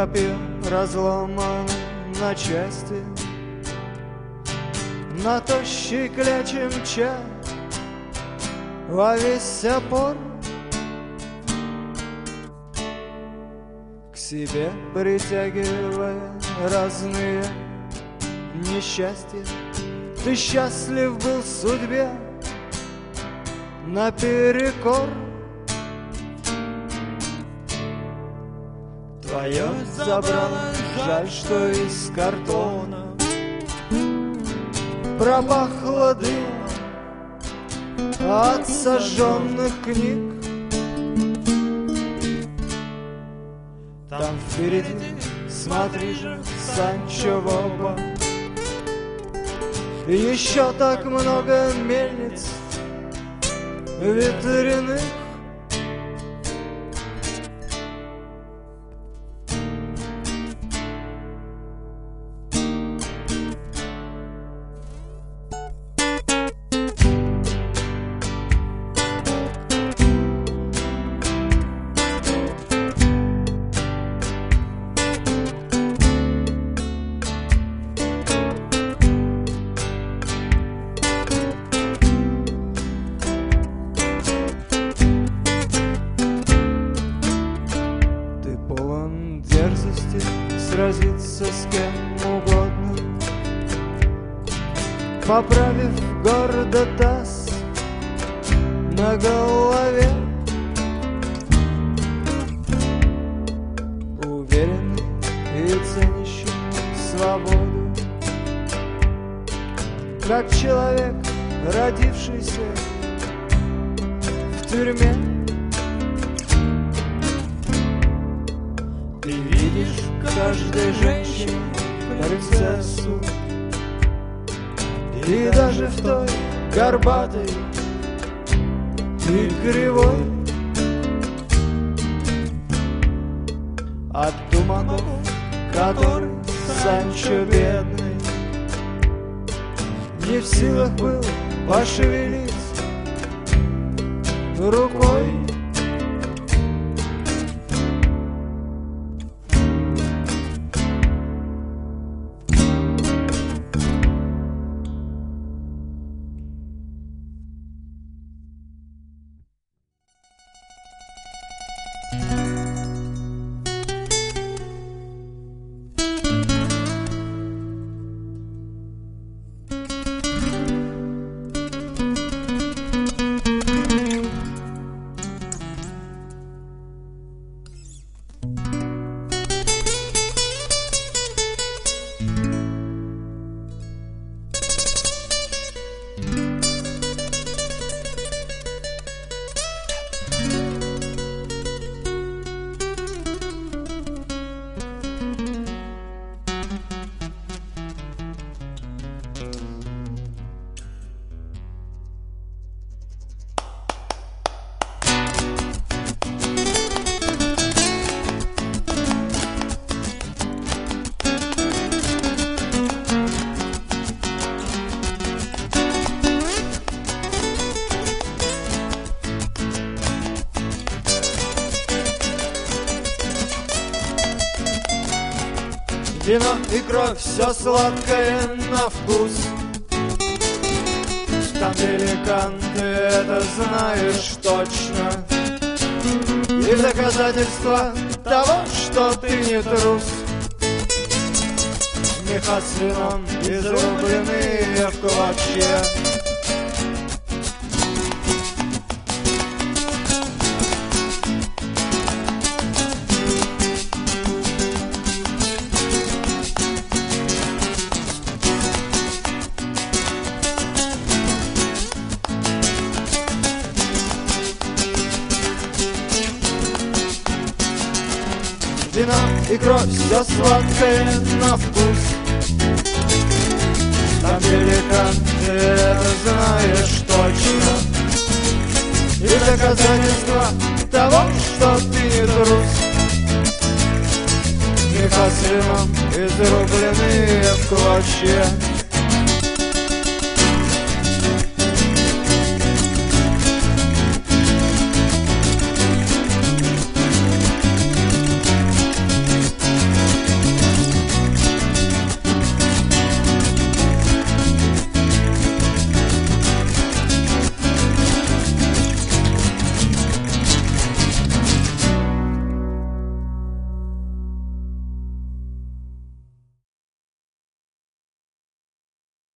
копье разломано на части, на тощей кляче мча во весь опор, к себе притягивая разные несчастья. Ты счастлив был судьбе наперекор. Твое забрало, жаль, что из картона пропахло дымом от сожженных книг. Там впереди, смотри же, Санчо в оба, еще так много мельниц ветряных. Сразиться с кем угодно, поправив гордо таз на голове, уверенный и ценящий свободу, как человек, родившийся в тюрьме. Ты видишь в каждой женщине принцессу, и даже в той горбатой и кривой. От туманов, который Санчо бедный не в силах был пошевелить рукой. Вино и кровь, все сладкое на вкус. Там великан, ты это знаешь точно. И доказательство того, что ты не трус. Меха с вином изрубленные в клочья. Вино и кровь, все сладкое на вкус. Там великан, ты это знаешь точно. И доказательство того, что ты не трус. Меха с вином изрубленные в клочья.